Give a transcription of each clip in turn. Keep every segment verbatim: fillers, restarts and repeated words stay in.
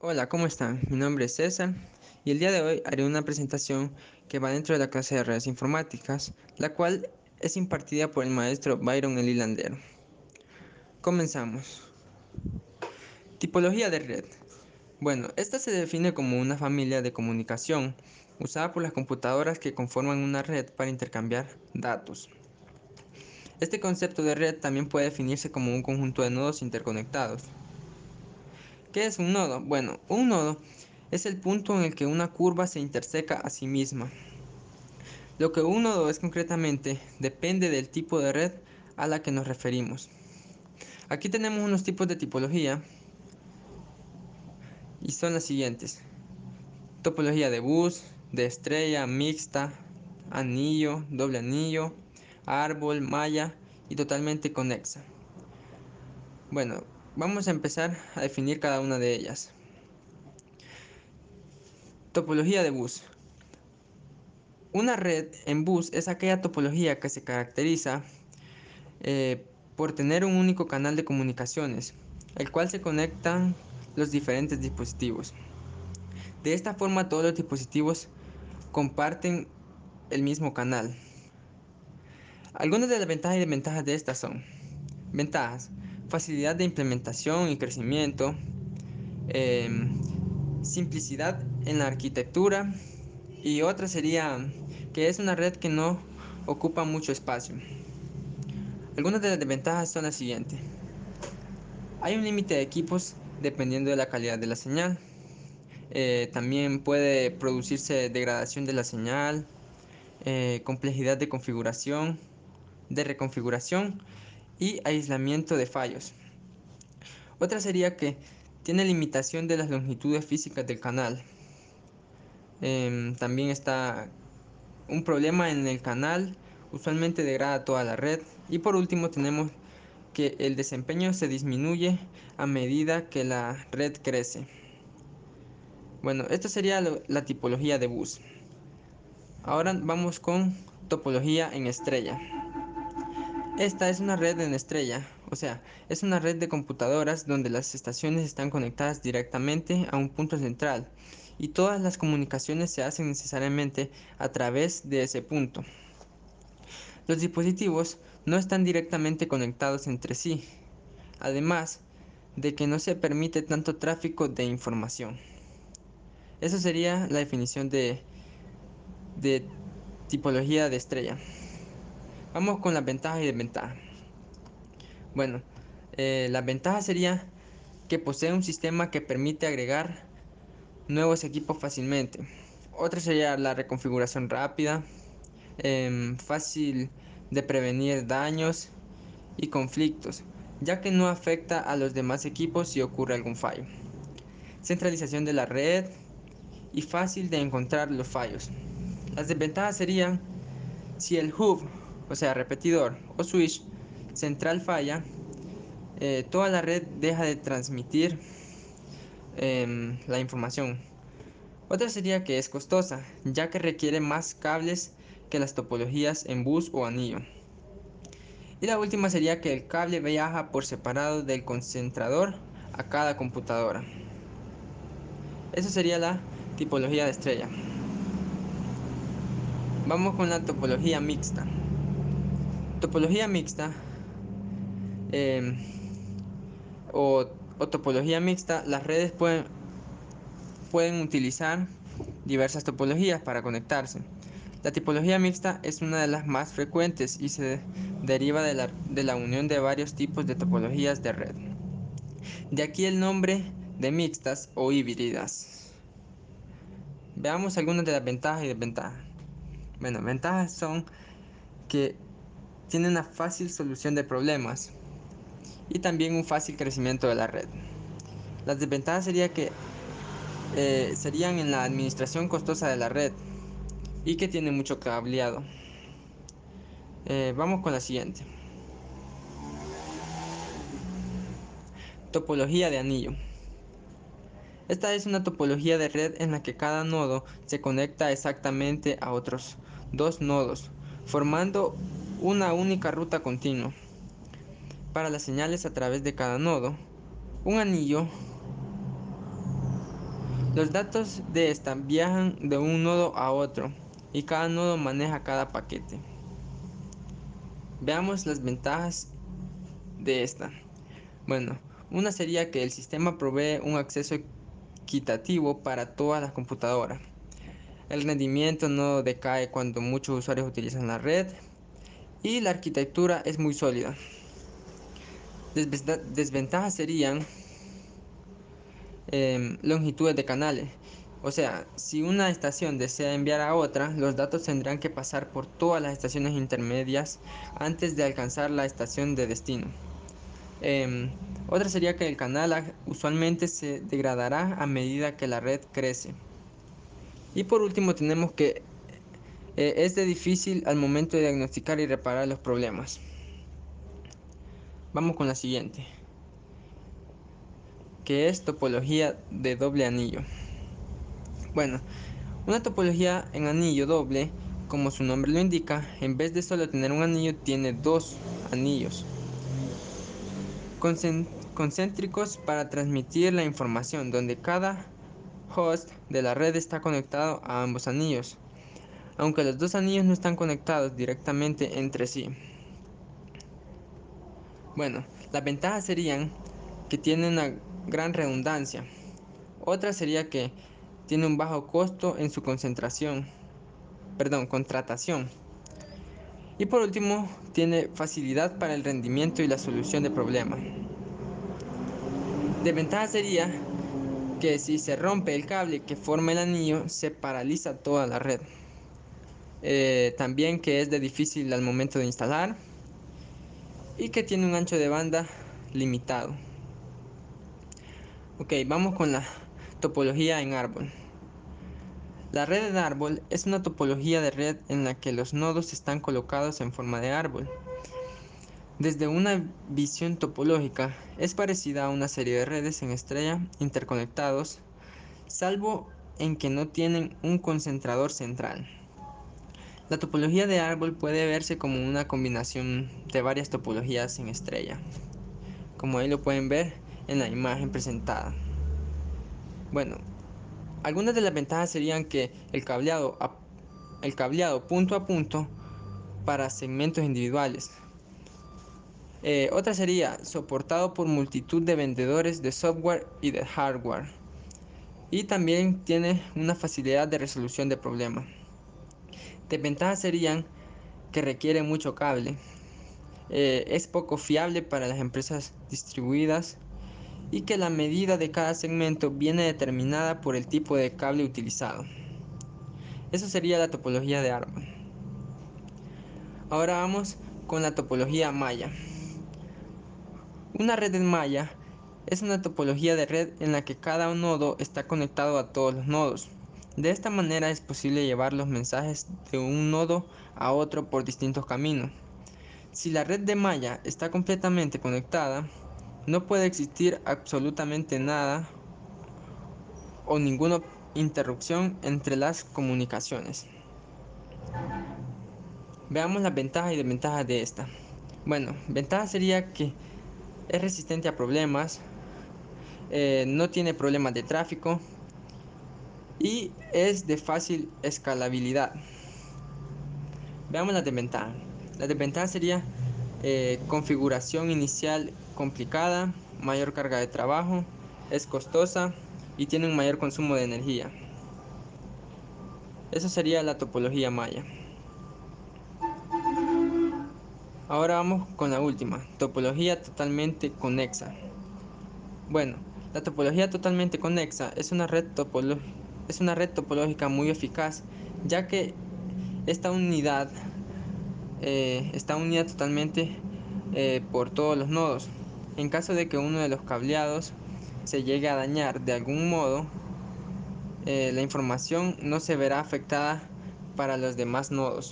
Hola, ¿cómo están? Mi nombre es César y el día de hoy haré una presentación que va dentro de la clase de redes informáticas, la cual es impartida por el maestro Byron el Hilandero. Comenzamos. Tipología de red. Bueno, esta se define como una familia de comunicación usada por las computadoras que conforman una red para intercambiar datos. Este concepto de red también puede definirse como un conjunto de nodos interconectados. ¿Qué es un nodo? Bueno, un nodo es el punto en el que una curva se interseca a sí misma. Lo que un nodo es concretamente depende del tipo de red a la que nos referimos. Aquí tenemos unos tipos de tipología y son las siguientes: topología de bus, de estrella, mixta, anillo, doble anillo, árbol, malla y totalmente conexa. Bueno, vamos a empezar a definir cada una de ellas. Topología de bus. Una red en bus es aquella topología que se caracteriza eh, por tener un único canal de comunicaciones, el cual se conectan los diferentes dispositivos. De esta forma todos los dispositivos comparten el mismo canal. Algunas de las ventajas y desventajas de estas son: ventajas: facilidad de implementación y crecimiento, eh, simplicidad en la arquitectura, y otra sería que es una red que no ocupa mucho espacio. Algunas de las desventajas son las siguientes: hay un límite de equipos dependiendo de la calidad de la señal. Eh, también puede producirse degradación de la señal, eh, complejidad de configuración, de reconfiguración y aislamiento de fallos. Otra sería que tiene limitación de las longitudes físicas del canal. Eh, también está un problema en el canal, usualmente degrada toda la red. Y por último tenemos que el desempeño se disminuye a medida que la red crece. Bueno, esto sería lo, la tipología de bus. Ahora vamos con topología en estrella. Esta es una red en estrella, o sea, es una red de computadoras donde las estaciones están conectadas directamente a un punto central y todas las comunicaciones se hacen necesariamente a través de ese punto. Los dispositivos no están directamente conectados entre sí, además de que no se permite tanto tráfico de información. Esa sería la definición de, de tipología de estrella. Vamos con las ventajas y desventajas. Bueno, eh, las ventajas sería que posee un sistema que permite agregar nuevos equipos fácilmente. Otra sería la reconfiguración rápida, eh, fácil de prevenir daños y conflictos, ya que no afecta a los demás equipos si ocurre algún fallo. Centralización de la red y fácil de encontrar los fallos. Las desventajas serían: si el hub, o sea, repetidor o switch central falla, eh, toda la red deja de transmitir eh, la información. Otra sería que es costosa, ya que requiere más cables que las topologías en bus o anillo. Y la última sería que el cable viaja por separado del concentrador a cada computadora. Esa sería la tipología de estrella. Vamos con la topología mixta. Topología mixta eh, o, o topología mixta, las redes pueden, pueden utilizar diversas topologías para conectarse. La tipología mixta es una de las más frecuentes y se deriva de la, de la unión de varios tipos de topologías de red. De aquí el nombre de mixtas o híbridas. Veamos algunas de las ventajas y desventajas. Bueno, ventajas son que tiene una fácil solución de problemas y también un fácil crecimiento de la red. Las desventajas sería que, eh, serían en la administración costosa de la red y que tiene mucho cableado. Eh, vamos con la siguiente. Topología de anillo. Esta es una topología de red en la que cada nodo se conecta exactamente a otros dos nodos, formando una única ruta continua. Para las señales a través de cada nodo, un anillo Los datos de esta viajan de un nodo a otro y cada nodo maneja cada paquete. Veamos las ventajas de esta. Bueno, una sería que el sistema provee un acceso equitativo para todas las computadoras. El rendimiento no decae cuando muchos usuarios utilizan la red y la arquitectura es muy sólida. Desventajas serían eh, longitudes de canales. O sea, si una estación desea enviar a otra, los datos tendrán que pasar por todas las estaciones intermedias antes de alcanzar la estación de destino. Eh, otra sería que el canal usualmente se degradará a medida que la red crece. Y por último tenemos que eh, es de difícil al momento de diagnosticar y reparar los problemas. Vamos con la siguiente, que es topología de doble anillo. Bueno, una topología en anillo doble, como su nombre lo indica, en vez de solo tener un anillo, tiene dos anillos concéntricos para transmitir la información, donde cada host de la red está conectado a ambos anillos, aunque los dos anillos no están conectados directamente entre sí. Bueno, las ventajas serían que tiene una gran redundancia. Otra sería que tiene un bajo costo en su concentración, perdón, contratación. Y por último, tiene facilidad para el rendimiento y la solución de problemas. Desventaja sería que si se rompe el cable que forma el anillo, se paraliza toda la red. Eh, también que es de difícil al momento de instalar y que tiene un ancho de banda limitado. Ok, vamos con la topología en árbol. La red en árbol es una topología de red en la que los nodos están colocados en forma de árbol. Desde una visión topológica, es parecida a una serie de redes en estrella interconectados, salvo en que no tienen un concentrador central. La topología de árbol puede verse como una combinación de varias topologías en estrella, como ahí lo pueden ver en la imagen presentada. Bueno, algunas de las ventajas serían que el cableado, a, el cableado punto a punto para segmentos individuales. Eh, otra sería soportado por multitud de vendedores de software y de hardware. Y también tiene una facilidad de resolución de problemas. Desventajas serían que requiere mucho cable. Eh, es poco fiable para las empresas distribuidas y que la medida de cada segmento viene determinada por el tipo de cable utilizado. Eso sería la topología de árbol. Ahora vamos con la topología malla. Una red en malla es una topología de red en la que cada nodo está conectado a todos los nodos. De esta manera es posible llevar los mensajes de un nodo a otro por distintos caminos. Si la red de malla está completamente conectada, no puede existir absolutamente nada o ninguna interrupción entre las comunicaciones. Veamos las ventajas y desventajas de esta. Bueno, ventaja sería que es resistente a problemas, eh, no tiene problemas de tráfico y es de fácil escalabilidad. Veamos las desventajas. La desventaja sería eh, configuración inicial complicada, mayor carga de trabajo, es costosa y tiene un mayor consumo de energía. Eso sería la topología malla. Ahora vamos con la última, topología totalmente conexa. Bueno, la topología totalmente conexa es una red, topolo es una red topológica muy eficaz, ya que esta unidad eh, está unida totalmente eh, por todos los nodos. En caso de que uno de los cableados se llegue a dañar de algún modo, eh, la información no se verá afectada para los demás nodos.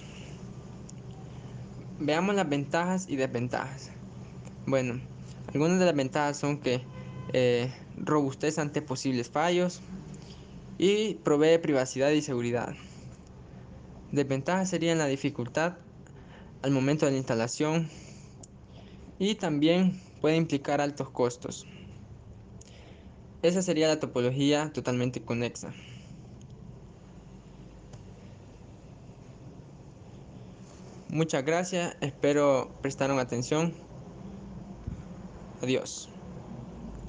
Veamos las ventajas y desventajas. Bueno, algunas de las ventajas son que eh, robustez ante posibles fallos y provee privacidad y seguridad. Desventajas serían la dificultad al momento de la instalación y también puede implicar altos costos. Esa sería la topología totalmente conexa. Muchas gracias, espero prestaron atención. Adiós.